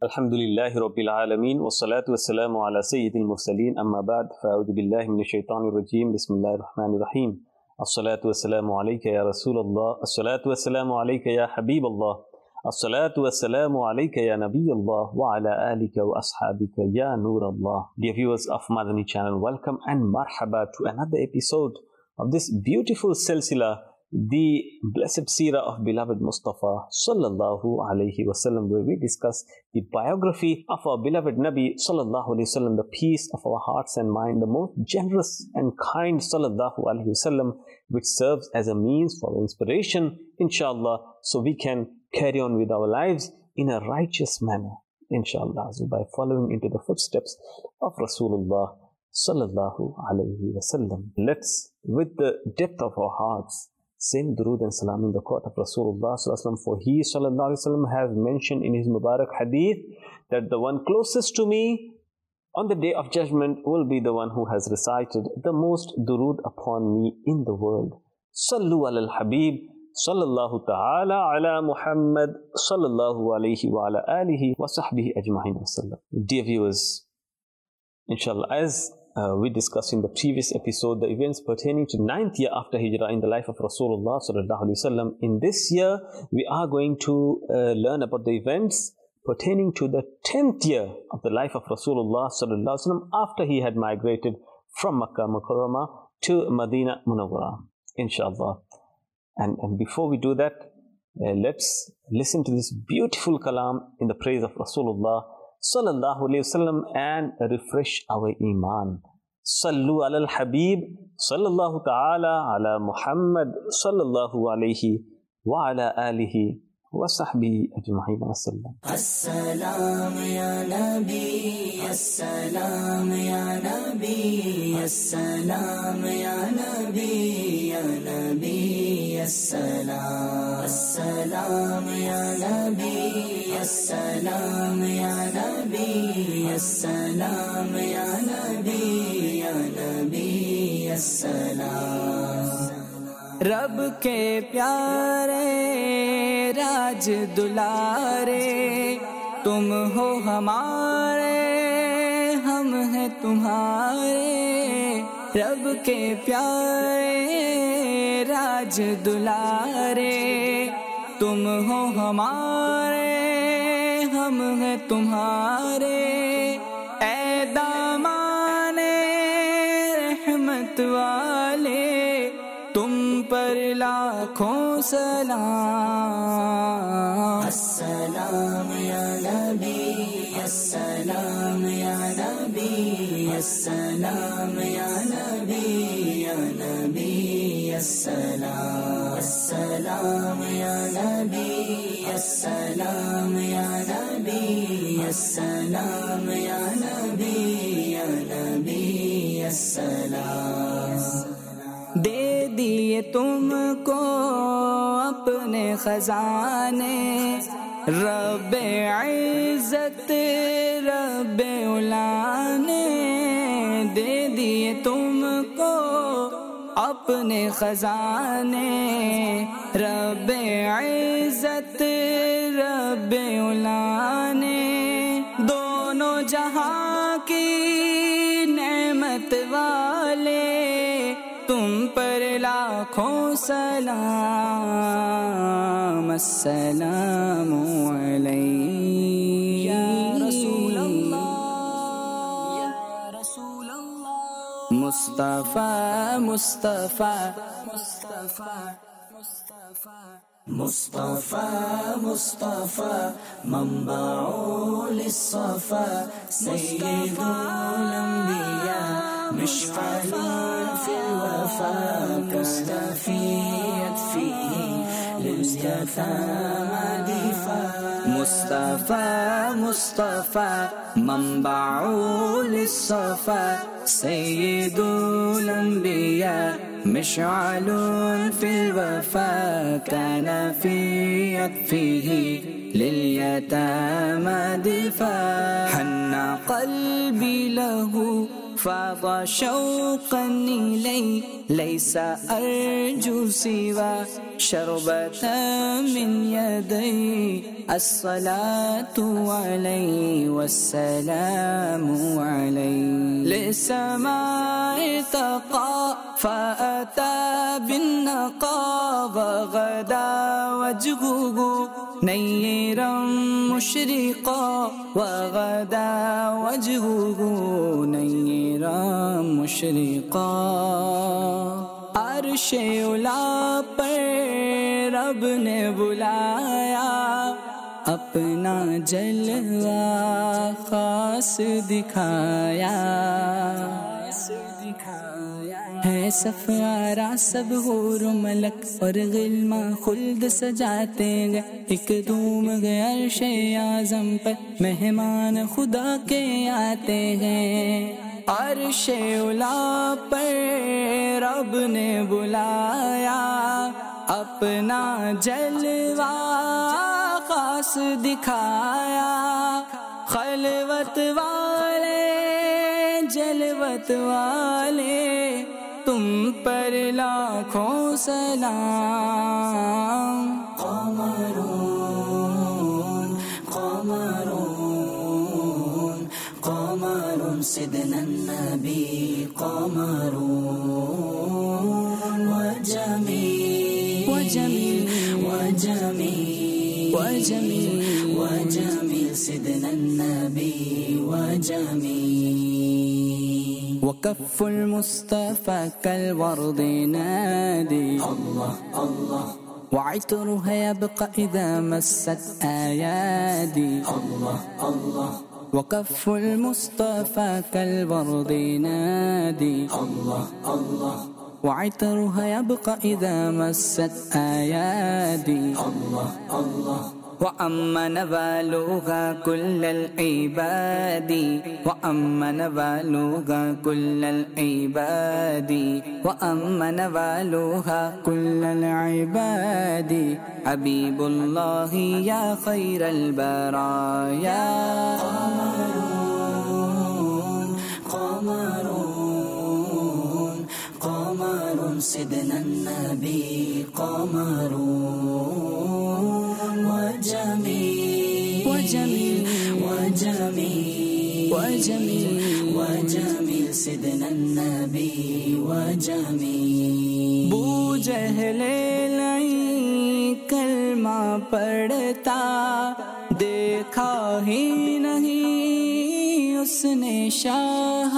الحمد لله رب العالمين والصلاة والسلام على سيد المرسلين أما بعد فأعوذ بالله من الشيطان الرجيم بسم الله الرحمن الرحيم الصلاة والسلام عليك يا رسول الله الصلاة والسلام عليك يا حبيب الله الصلاة والسلام عليك يا نبي الله وعلى آلك وأصحابك يا نور الله. Dear viewers of Madani channel, welcome and marhaba to another episode of this beautiful silsila, the blessed seerah of beloved Mustafa sallallahu alayhi wasallam, where we discuss the biography of our beloved Nabi sallallahu alayhi wasallam, the peace of our hearts and mind, the most generous and kind sallallahu alayhi wasallam, which serves as a means for inspiration, inshallah, so we can carry on with our lives in a righteous manner, inshallah, so by following into the footsteps of Rasulullah sallallahu alayhi wasallam. Let's, with the depth of our hearts, send durood and salam in the court of Rasulullah sallallahu alaihi wasallam, for he sallallahu alaihi wasallam has mentioned in his Mubarak hadith that the one closest to me on the day of judgment will be the one who has recited the most durood upon me in the world. Sallu ala al-Habib sallallahu ta'ala ala Muhammad sallallahu alayhi wa ala alihi wa sahbihi ajma'in wa sallam. Dear viewers, inshallah, as we discussed in the previous episode the events pertaining to 9th year after Hijrah in the life of Rasulullah sallallahu alaihi wasallam. In this year, we are going to learn about the events pertaining to the 10th year of the life of Rasulullah sallallahu alaihi wasallam after he had migrated from Makkah Mukarramah to Medina Munawwarah, inshallah. And before we do that, let's listen to this beautiful kalam in the praise of Rasulullah sallallahu alayhi wasallam and refresh our iman. Sallu ala al-Habib sallallahu ta'ala ala Muhammad sallallahu alayhi wa ala alihi wa sahbihi ajma'in wa sallam. As-salam ya Nabi, as-salam ya Nabi, as-salam ya Nabi, ya Nabi, as-salam. As-salam ya Nabi, as-salam ya Nabi, as-salam ya Nabi, ya Nabi, as-salam. رب کے پیارے راج دلارے تم ہو ہمارے ہم ہیں تمہارے. رب کے پیارے راج دلارے تم ہو ہمارے ہم ہیں تمہارے. اے دامان رحمت والے تم پر لاکھوں سلام. السلام یا نبی، السلام یا نبی، السلام یا نبی، یا نبی السلام. السلام یا نبی، السلام یا نبی، السلام یا نبی، یا نبی السلام. دے دیے تم کو اپنے خزانے رب عزت رب علا نے. دے دیے تم کو اپنے خزانے رب عزت رب علا نے. دونوں جہاں کی نعمت والے تم پر لاکھوں سلام. السلام علیک یا رسول اللہ، یا رسول اللہ. مصطفیٰ مصطفیٰ مصطفیٰ مصطفیٰ مصطفیٰ منبع للصفا سید الانبیاء مشعل في الوفاء مستفيد فيه لليتامى دفاع. مصطفى مصطفى منبع للصفا سيد الأنبياء مشعل في الوفاء كان في يكفيه لليتامى دفاع. حن قلبي له فاض شوقا إلي ليس أرجو سوى شربة من يدي الصلاة عليه والسلام عليه للسماء ارتقى فأتى بالنقى وغدا وجهه نيرا مشرقا وغدا وجهه نيرا مشرقا عرش اولا پر رب نے بلایا اپنا جلوہ خاص دکھایا ہے صفارا سب حور و ملک اور غلماں خلد سجاتے گئے ایک دوم گئے عرش اعظم پر مہمان خدا کے آتے ہیں عرش اولا پر رب نے بلایا اپنا جلوہ خاص دکھایا خلوت والے جلوت والے تم پر لاکھوں سلام قمر سيدنا النبي قمر وجميل سيدنا النبي وجميل وكف المصطفى كالورد نادي الله الله وعطرها يبقى إذا مست أيادي الله الله وكف المصطفى كالورد نادي الله الله وعطرها يبقى إذا مست أيادي الله الله وأما نوالها كل العباد وأما نوالها كل العباد وأما نوالها كل العباد حبيب الله يا خير البرايا قمر سيدنا النبي قمر وجميل سيدنا النبي وجميل بو جہل نہیں کلمہ پڑھتا دیکھا ہی نہیں اس نے شاہ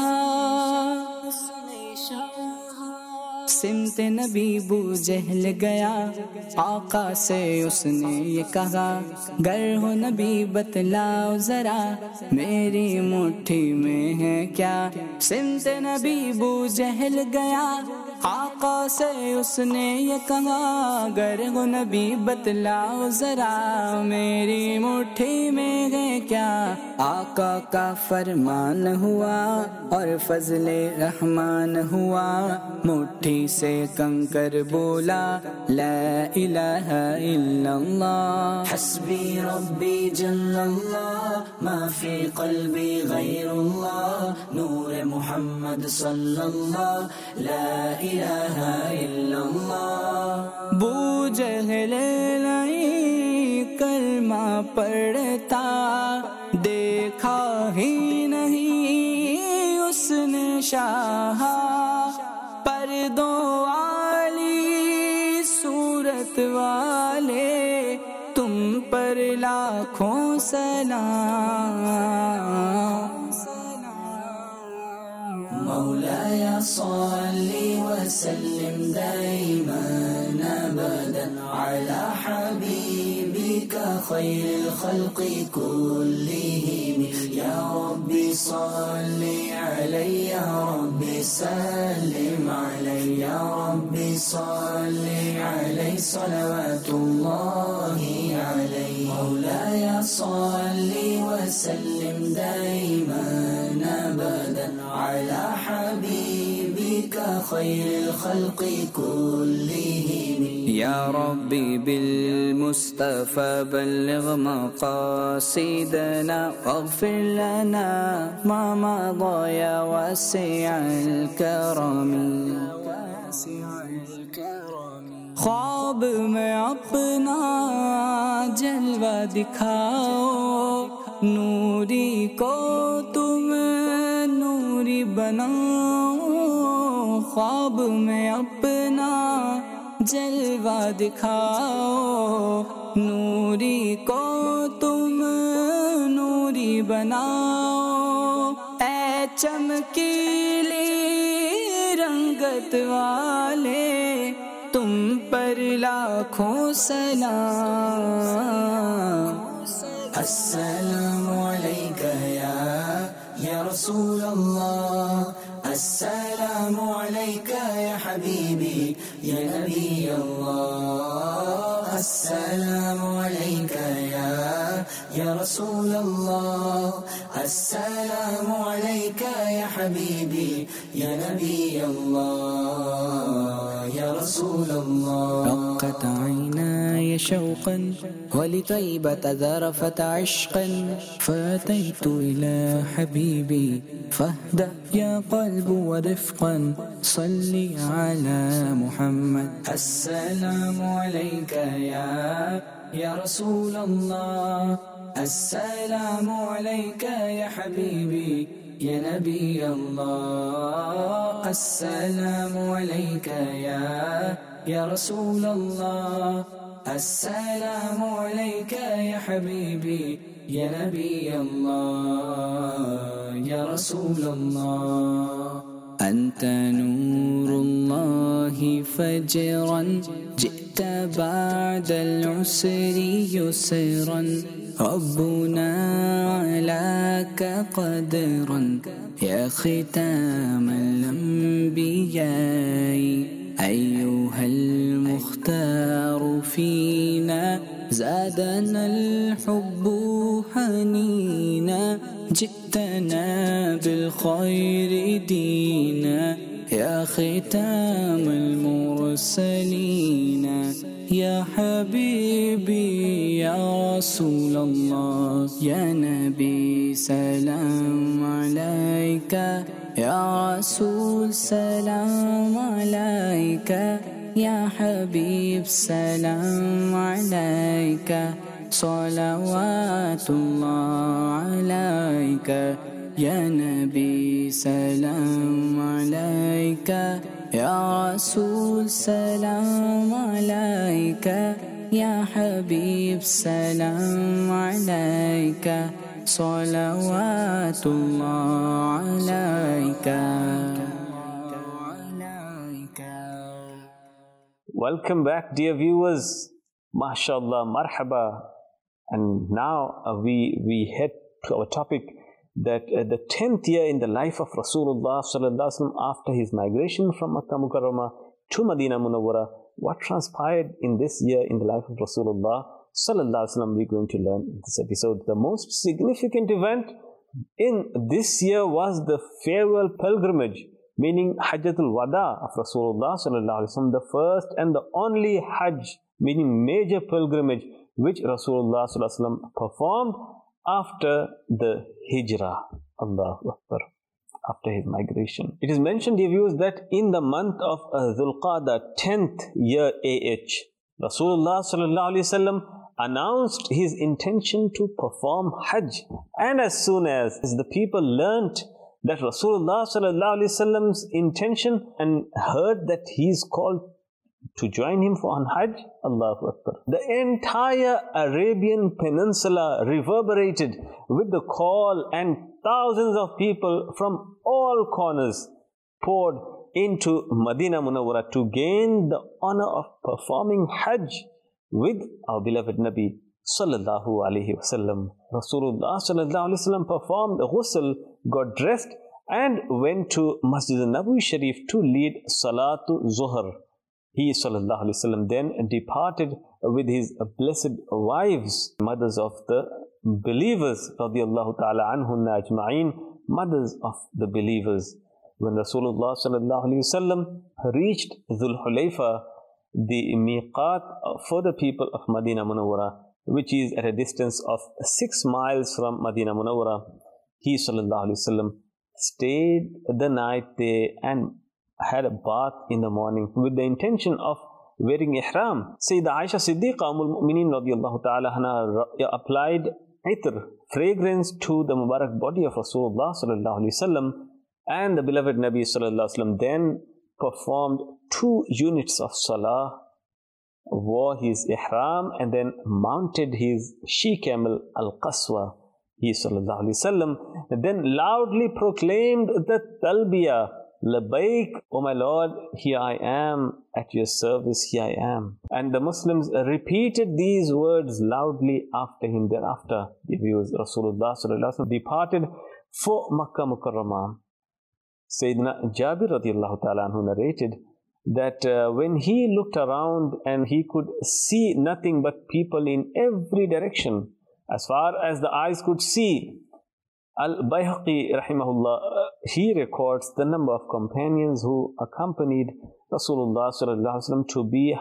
سمت نبی بو جہل گیا آقا سے اس نے یہ کہا گر ہو نبی بتلاؤ ذرا میری مٹھی میں ہے کیا سمت نبی بو جہل گیا آقا سے اس نے یہ کہا گر ہو نبی بتلاؤ ذرا میری مٹھی میں ہے کیا آقا کا فرمان ہوا اور فضل رحمان ہوا مٹھی سے کنکر بولا لا الہ الا اللہ حسبی ربی جل اللہ ما فی قلبی غیر اللہ نور محمد صلی اللہ لا الہ الا اللہ بو جہل نہیں کلمہ پڑھتا دیکھا ہی نہیں اس نے شاہ پردوں والی صورت والے تم پر لاکھوں سلام مولاي صل وسلم دائما ابدا على حبيبك خير الخلق كلهم يا ربي صل عليه يا ربي سلم عليه يا ربي صل عليه صلوات الله عليه مولاي صل وسلم دائما ابدا على حبيبك خير الخلق كلهم. يا ربي بالمصطفى بلغ مقاصدنا واغفر لنا ما مضى يا واسع الكرم. خواب میں اپنا جلوہ دکھاؤ، نوری کو تم نوری بناؤ. خواب میں اپنا جلوہ دکھاؤ، نوری کو تم نوری بناؤ. اے چمکیلی رنگت والے تم پر لاکھوں سلام. السلام عليك يا رسول الله. السلام عليك يا حبيبي يا نبي الله. السلام عليك يا رسول الله. السلام عليك يا حبيبي يا نبي الله يا رسول الله. رقت عيناي شوقا ولطيبة ذرفت عشقا، فأتيت إلى حبيبي فاهدأ يا قلب ورفقا صلي على محمد. السلام عليك يا رسول الله. السلام عليك يا حبيبي يا نبي الله. السلام عليك يا رسول الله. السلام عليك يا حبيبي يا نبي الله يا رسول الله. أنت نور الله فجرا جئت بعد العسر يسرا، ربنا علاك قدرا يا ختام الأنبياء. أيها المختار فينا زادنا الحب حنينا، جئتنا بالخير دينا يا ختام المرسلين. يا حبيبي يا رسول الله، يا نبي سلام عليك، يا رسول سلام عليك، يا حبيب سلام عليك، صلوات الله عليك. يا نبي سلام عليك، يا رسول سلام عليك، يا حبيب سلام عليك، صلوات الله عليك. Welcome back, dear viewers. MashaAllah, marhaba. And now we head to our topic, that the 10th year in the life of Rasulullah sallallahu alaihi wasallam after his migration from Makkah Mukarramah to Medina Munawwara. What transpired in this year in the life of Rasulullah sallallahu alaihi wasallam, we're going to learn in this episode. The most significant event in this year was the farewell pilgrimage, meaning Hajjatul Wada of Rasulullah sallallahu alaihi wasallam, the first and the only Hajj, meaning major pilgrimage, which Rasulullah sallallahu alaihi wasallam performed after the Hijrah. Allahu Akbar. After his migration. It is mentioned, dear viewers, that in the month of Dhul-Qa'dah, 10th year AH, Rasulullah sallallahu alaihi wasallam announced his intention to perform Hajj. And as soon as the people learnt that Rasulullah sallallahu alaihi wasallam's intention and heard that he is called to join him on Hajj, Allahu Akbar, the entire Arabian Peninsula reverberated with the call, and thousands of people from all corners poured into Medina Munawwara to gain the honor of performing Hajj with our beloved Nabi sallallahu alaihi wasallam. Rasulullah sallallahu alaihi wasallam performed ghusl, got dressed, and went to Masjid al-Nabawi Sharif to lead Salatu Zuhr. He sallallahu alaihi wasallam then departed with his blessed wives, mothers of the believers, radiyallahu ta'ala anhunna ajma'in, mothers of the believers. when Rasulullah sallallahu alaihi wasallam reached Dhul Hulayfa, the miqat for the people of Madinah Munawwara, which is at a distance of 6 miles from Madinah Munawwara, he sallallahu alaihi wasallam stayed the night there and had a bath in the morning with the intention of wearing ihram. Sayyidah Aisha Siddiqa Ummul Mu'mineen radiyallahu ta'ala anha applied itr, fragrance, to the Mubarak body of Rasulullah sallallahu alaihi wasallam, and the beloved Nabi sallallahu alaihi wasallam then performed 2 units of salah, wore his ihram, and then mounted his she-camel al-Qaswa. He sallallahu alaihi wasallam then loudly proclaimed the talbiyah, Labbaik, O my Lord, here I am, at your service, here I am. And the Muslims repeated these words loudly after him. Thereafter, the viewers, Rasulullah sallallahu alaihi wasallam departed for Makkah Mukarramah. Sayyidina Jabir radiallahu ta'ala anhu narrated that when he looked around and he could see nothing but people in every direction, as far as the eyes could see. Al-Bayhaqi rahimahullah, he records the number of companions who accompanied Rasulullah sallallahu alaihi wasallam to be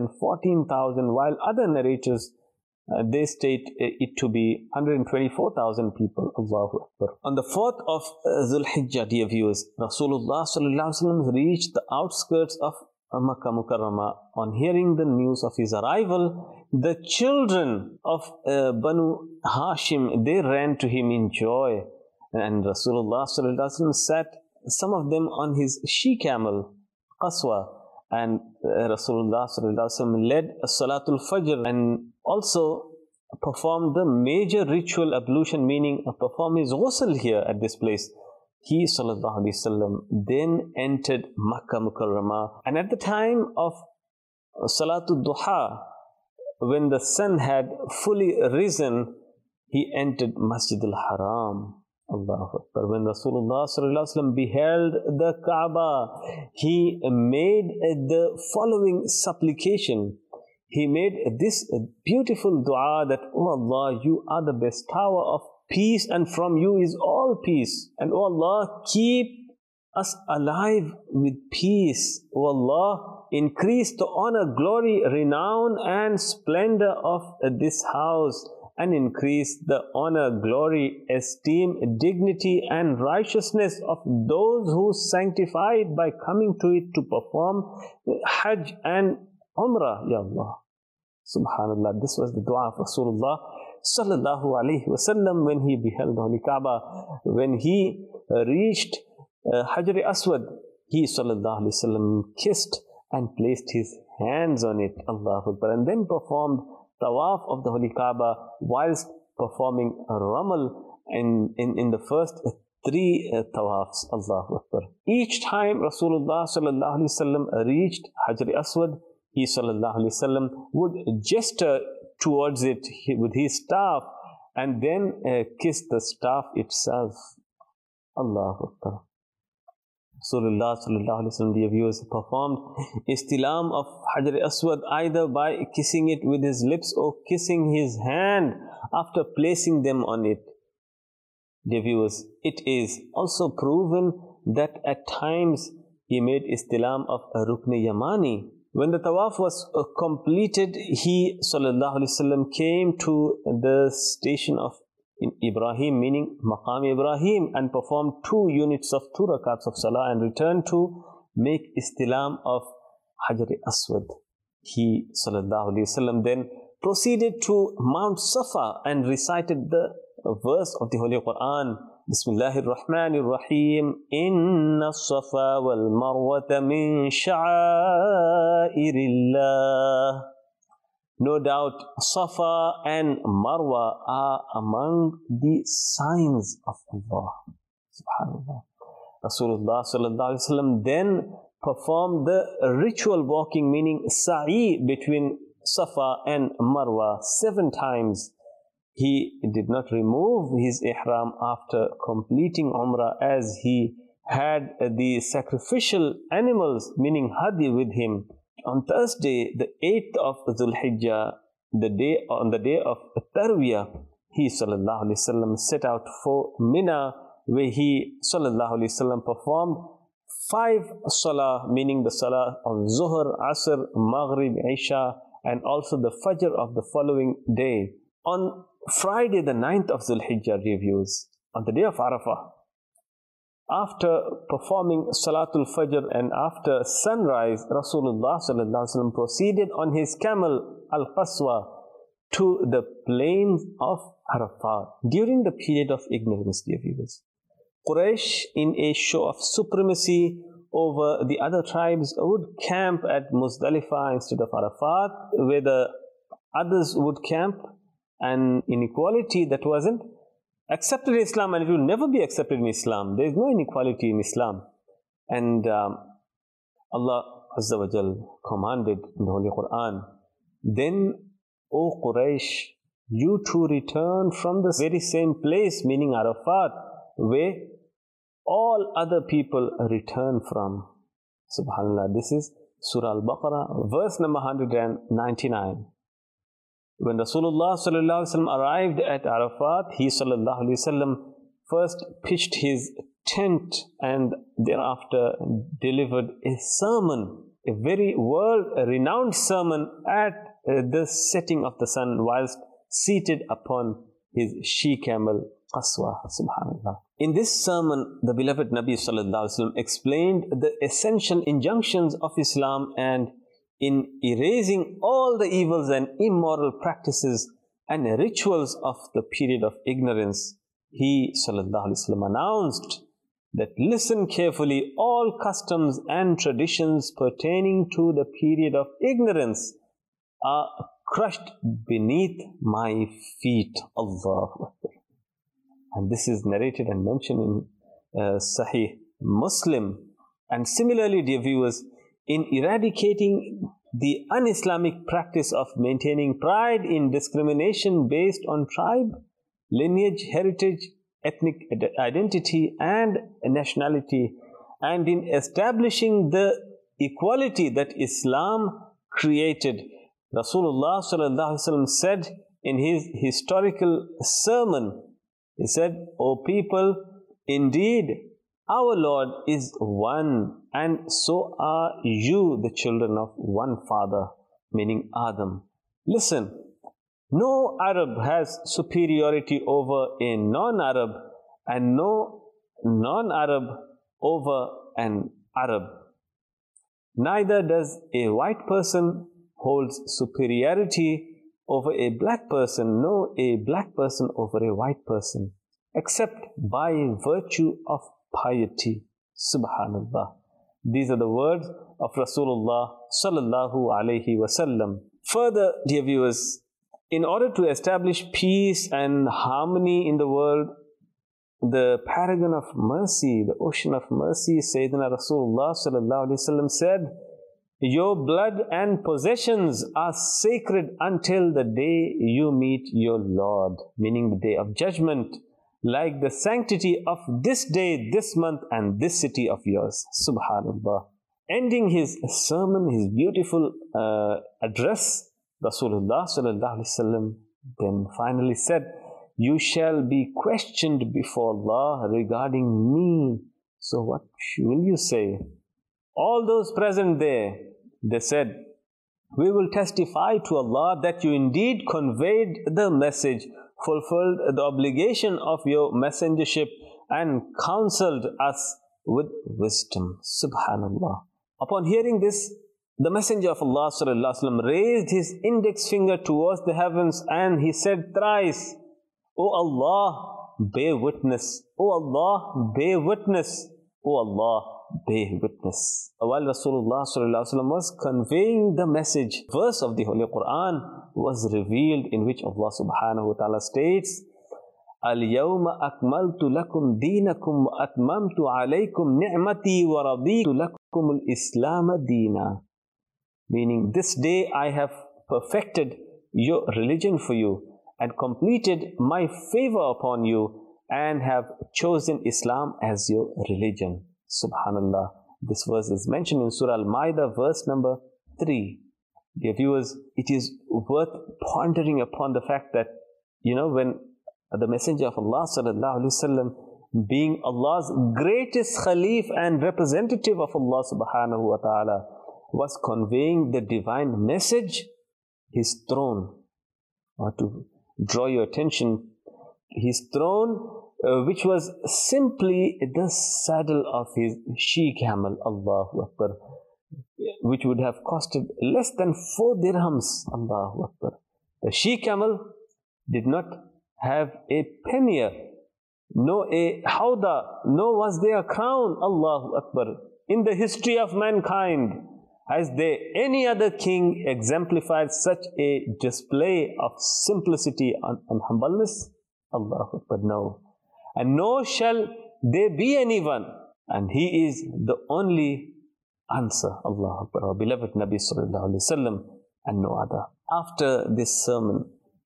114,000, while other narrators they state it to be 124,000 people. Allahu Akbar. On the 4th of Dhul Hijjah, dear viewers, Rasulullah sallallahu alaihi wasallam reached the outskirts of Makkah Mukarramah. On hearing the news of his arrival, the children of Banu Hashim, they ran to him in joy, and Rasulullah sallallahu alaihi wasallam sat some of them on his she-camel Qaswa, and Rasulullah sallallahu alaihi wasallam led Salatul Fajr and also performed the major ritual ablution, meaning perform his ghusl here at this place. He sallallahu alaihi wasallam then entered Makkah Mukarramah, and at the time of Salatul Duha, when the sun had fully risen, he entered Masjid al-Haram. Allahu Akbar. When Rasulullah sallallahu alaihi wasallam beheld the Kaaba, he made the following supplication. He made this beautiful dua that, "O Allah, you are the bestower of peace, and from you is all peace. And O Allah, keep us alive with peace. O Allah, increase the honor, glory, renown, and splendor of this house, and increase the honor, glory, esteem, dignity, and righteousness of those who sanctify it by coming to it to perform Hajj and Umrah, Ya Allah." Subhanallah, this was the dua of Rasulullah sallallahu alaihi wasallam when he beheld the Holy Kaaba. When he reached Hajar Aswad, he sallallahu alaihi wasallam kissed and placed his hands on it, Allahu Akbar, and then performed tawaf of the Holy Kaaba whilst performing ramal in the first 3 tawafs, Allahu Akbar. Each time Rasulullah sallallahu alaihi wasallam reached Hajar Aswad, he sallallahu alaihi wasallam would gesture towards it with his staff and then kiss the staff itself. Allahu Akbar. Rasulullah sallallahu alaihi wasallam, dear viewers, performed istilam of Hajar Aswad either by kissing it with his lips or kissing his hand after placing them on it. Dear viewers, it is also proven that at times he made istilam of Rukn Yamani. When the tawaf was completed, he sallallahu alaihi wasallam came to the station of Ibrahim, meaning Maqam Ibrahim, and performed 2 units of 2 rakats of salah and returned to make istilam of Hajar Aswad. He sallallahu alaihi wasallam then proceeded to Mount Safa and recited the verse of the Holy Quran. Bismillahir Rahmanir Rahim. Inna Safa wal Marwata min sha'airillah. No doubt, Safa and Marwa are among the signs of Allah. Subhanallah. Rasulullah sallallahu alaihi wasallam then performed the ritual walking, meaning sa'i between Safa and Marwa 7 times. He did not remove his ihram after completing Umrah, as he had the sacrificial animals, meaning hadi, with him. On Thursday, the 8th of Dhul Hijjah, on the day of Tarwiyah, he sallallahu alaihi wasallam set out for Mina, where he sallallahu alaihi wasallam performed 5 salah, meaning the salah of Zuhr, Asr, Maghrib, Isha, and also the Fajr of the following day. On Friday, the 9th of Dhul Hijjah, reviews, on the day of Arafah, after performing Salatul Fajr and after sunrise, Rasulullah ﷺ proceeded on his camel, Al-Qaswa, to the plains of Arafat during the period of ignorance, dear viewers. Quraysh, in a show of supremacy over the other tribes, would camp at Muzdalifah instead of Arafat, where the others would camp, and inequality that wasn't accepted in Islam, and it will never be accepted in Islam. There is no inequality in Islam. And Allah Azza wa Jal commanded in the Holy Quran, then, O Quraysh, you too return from the very same place, meaning Arafat, where all other people return from. Subhanallah, this is Surah Al-Baqarah, verse number 199. When Rasulullah sallallahu alaihi wasallam arrived at Arafat, he sallallahu alaihi wasallam first pitched his tent and thereafter delivered a sermon, a very world-renowned sermon at the setting of the sun, whilst seated upon his she-camel Qaswa. Subhanallah. In this sermon, the beloved Nabi sallallahu alaihi wasallam explained the essential injunctions of Islam, and in erasing all the evils and immoral practices and rituals of the period of ignorance, he sallallahu alaihi wasallam announced that, listen carefully, all customs and traditions pertaining to the period of ignorance are crushed beneath my feet. Allahu Akbar. And this is narrated and mentioned in Sahih Muslim. And similarly, dear viewers, in eradicating the un-Islamic practice of maintaining pride in discrimination based on tribe, lineage, heritage, ethnic identity, and nationality, and in establishing the equality that Islam created, Rasulullah sallallahu alaihi wasallam said in his historical sermon, he said, O people, indeed, our Lord is one, and so are you, the children of one father, meaning Adam. Listen, no Arab has superiority over a non-Arab, and no non-Arab over an Arab. Neither does a white person hold superiority over a black person, nor a black person over a white person, except by virtue of piety. Subhanallah. These are the words of Rasulullah sallallahu alaihi wasallam. Further, dear viewers, in order to establish peace and harmony in the world, the paragon of mercy, the ocean of mercy, Sayyidina Rasulullah sallallahu alaihi wasallam said, your blood and possessions are sacred until the day you meet your Lord, meaning the day of judgment, like the sanctity of this day, this month, and this city of yours. Subhanallah. Ending his sermon, his beautiful address, Rasulullah sallallahu alaihi wasallam then finally said, you shall be questioned before Allah regarding me. So what will you say? All those present there, they said, we will testify to Allah that you indeed conveyed the message, fulfilled the obligation of your messengership, and counseled us with wisdom. Subhanallah. Upon hearing this, the Messenger of Allah sallallahu alaihi wasallam raised his index finger towards the heavens, and he said thrice, O Allah, bear witness. O Allah, bear witness. O Allah, bear witness. While Rasulullah sallallahu alaihi wasallam was conveying the message, verse of the Holy Quran was revealed, in which Allah subhanahu wa ta'ala states, Al-yawma akmaltu lakum deenakum wa atmamtu alaykum ni'mati wa raditu lakum al-islam deena. Meaning, this day I have perfected your religion for you and completed my favor upon you and have chosen Islam as your religion. Subhanallah. This verse is mentioned in Surah Al-Ma'idah, verse number 3. Dear viewers, it is worth pondering upon the fact that, when the Messenger of Allah sallallahu alaihi wasallam being Allah's greatest Khalif and representative of Allah subhanahu wa ta'ala, was conveying the divine message, his throne, or to draw your attention, his throne, which was simply the saddle of his she-camel, Allahu Akbar, which would have costed less than 4 dirhams, Allahu Akbar. The she-camel did not have a pannier, no a hawda, no was there a crown, Allahu Akbar. In the history of mankind, has there any other king exemplified such a display of simplicity and humbleness? Allahu Akbar, no. And nor shall there be anyone. And he is the only answer, Allahu Akbar, our beloved Nabi Sallallahu Alaihi Wasallam, and no other. After this sermon,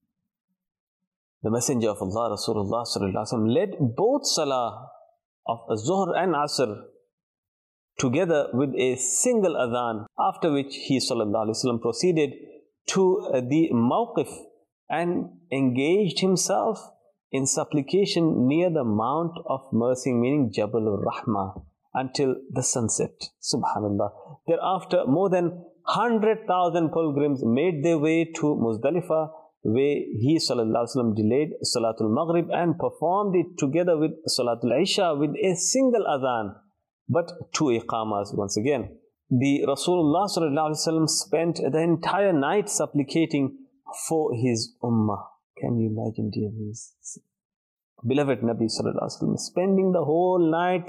the Messenger of Allah, Rasulullah Sallallahu Alaihi Wasallam, led both Salah of Zuhr and Asr together with a single adhan, after which he Sallallahu Alaihi Wasallam proceeded to the Mawqif and engaged himself in supplication near the Mount of Mercy, meaning Jabal al-Rahmah, until the sunset. Subhanallah. Thereafter, more than 100,000 pilgrims made their way to Muzdalifah, where he Sallallahu Alaihi Wasallam delayed Salatul Maghrib and performed it together with Salatul Isha with a single adhan, but 2 iqamas once again. The Rasulullah Sallallahu Alaihi Wasallam spent the entire night supplicating for his ummah. Can you imagine, dear viewers? Beloved Nabi Sallallahu Alaihi Wasallam spending the whole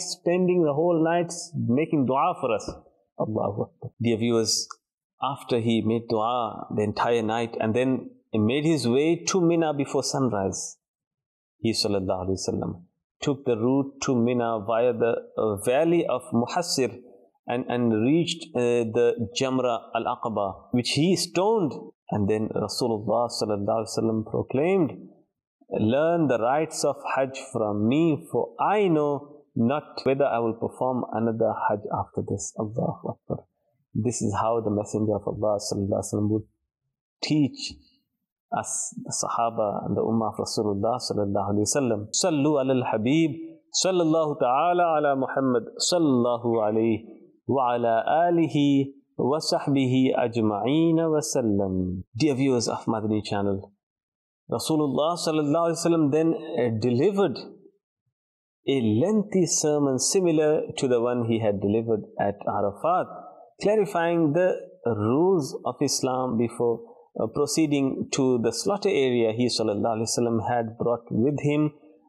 night making dua for us. Allahu Akbar. Dear viewers, after he made dua the entire night and then he made his way to Mina before sunrise, he Sallallahu Alaihi Wasallam took the route to Mina via the valley of Muhassir and reached the Jamra al-Aqaba, which he stoned. And then Rasulullah Sallallahu Alaihi Wasallam proclaimed, "Learn the rites of Hajj from me, for I know not whether I will perform another Hajj after this." Allahu Akbar. This is how the Messenger of Allah Sallallahu Alaihi Wasallam would teach us, the Sahaba and the Ummah of Rasulullah Sallallahu Alaihi Wasallam. Sallu ala al-Habib, sallallahu ta'ala ala Muhammad, sallallahu alayhi wa ala alihi wa sahbihi ajma'een wa sallam. Dear viewers of Madani channel, Rasulullah Sallallahu Alaihi Wasallam then delivered a lengthy sermon similar to the one he had delivered at Arafat, clarifying the rules of Islam before proceeding to the slaughter area. He Sallallahu Alaihi Wasallam had brought with him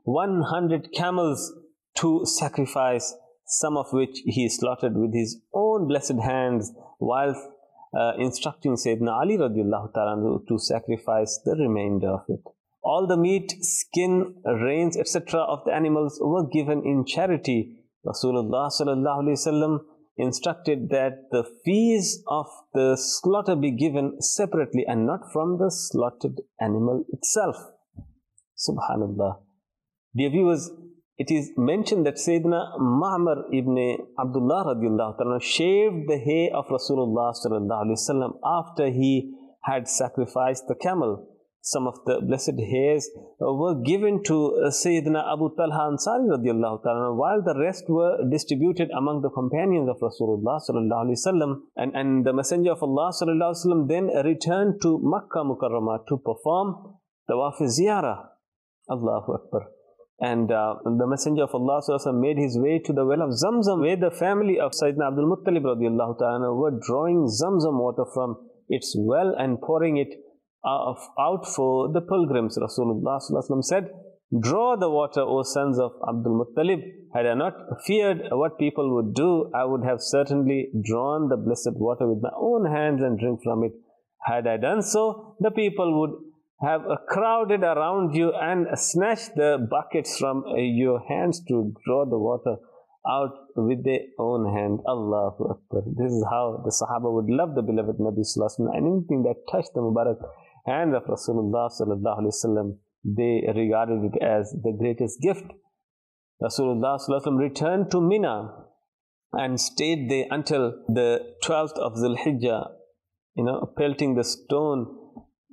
100 camels to sacrifice, some of which he slaughtered with his own blessed hands, while instructing Sayyidina Ali radiallahu ta'ala to sacrifice the remainder of it. All the meat, skin, reins, etc. of the animals were given in charity. Rasulullah Sallallahu Alaihi Wasallam instructed that the fees of the slaughter be given separately and not from the slaughtered animal itself. Subhanallah. Dear viewers, it is mentioned that Sayyidina Ma'mar ibn Abdullah radiallahu ta'ala shaved the hair of Rasulullah Sallallahu Alaihi Wasallam after he had sacrificed the camel. Some of the blessed hairs were given to Sayyidina Abu Talha Ansari radiallahu ta'ala, while the rest were distributed among the companions of Rasulullah Sallallahu Alaihi Wasallam. And the Messenger of Allah Sallallahu Alaihi Wasallam then returned to Makkah Mukarramah to perform Tawaf Ziyarah. Allahu Akbar. And the Messenger of Allah made his way to the well of Zamzam, where the family of Sayyidina Abdul Muttalib radiallahu ta'ala were drawing Zamzam water from its well and pouring it out for the pilgrims. Rasulullah said, "Draw the water, O sons of Abdul Muttalib. Had I not feared what people would do, I would have certainly drawn the blessed water with my own hands and drink from it. Had I done so, the people would have crowded around you and snatched the buckets from your hands to draw the water out with their own hand." Allahu Akbar. This is how the Sahaba would love the beloved Nabi Sallallahu Alaihi Wasallam, and anything that touched the Mubarak hand of Rasulullah Sallallahu Alaihi Wasallam, they regarded it as the greatest gift. Rasulullah Sallallahu Alaihi Wasallam returned to Mina and stayed there until the 12th of Dhul Hijjah, pelting the stone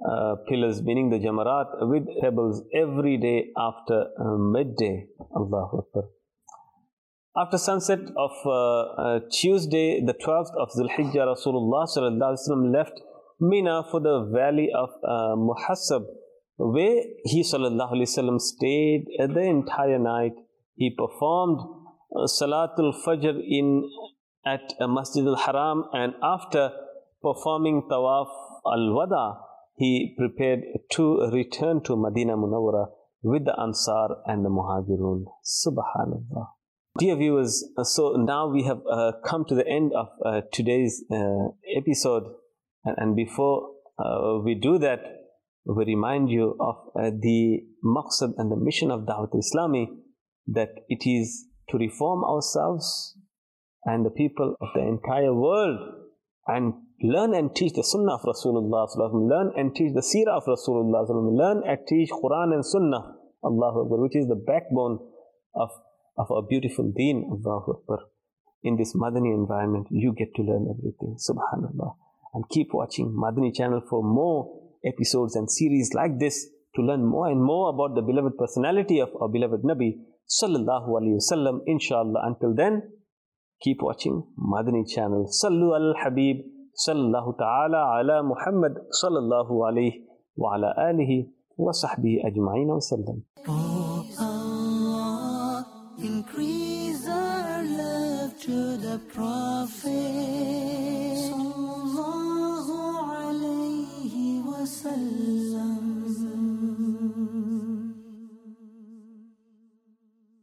pillars, meaning the Jamarat, with pebbles every day after midday. Allahu Akbar. After sunset of Tuesday, the 12th of Zulhijjah, Rasulullah sallallahu alaihi wasallam left Mina for the valley of Muhassab, where he sallallahu alaihi wasallam stayed the entire night. He performed Salatul Fajr at Masjid al-Haram, and after performing Tawaf al-Wada, he prepared to return to Madinah Munawwara with the Ansar and the Muhajirun. Subhanallah. Dear viewers, so now we have come to the end of today's episode, and before we do that, we remind you of the maqsad and the mission of Dawat Islami, that it is to reform ourselves and the people of the entire world, and learn and teach the Sunnah of Rasulullah, learn and teach the Seerah of Rasulullah, learn and teach Quran and Sunnah, Allahu Akbar, which is the backbone of our beautiful deen, Allahu Akbar. In this Madani environment, you get to learn everything, Subhanallah. And keep watching Madani channel for more episodes and series like this, to learn more and more about the beloved personality of our beloved Nabi Sallallahu Alaihi Wasallam, inshallah. Until then, keep watching Madani channel. Sallu al Habib Sallallahu Ta'ala ala Muhammad Sallallahu Alaihi wa ala alihi wa sahbihi ajma'in wa sallam.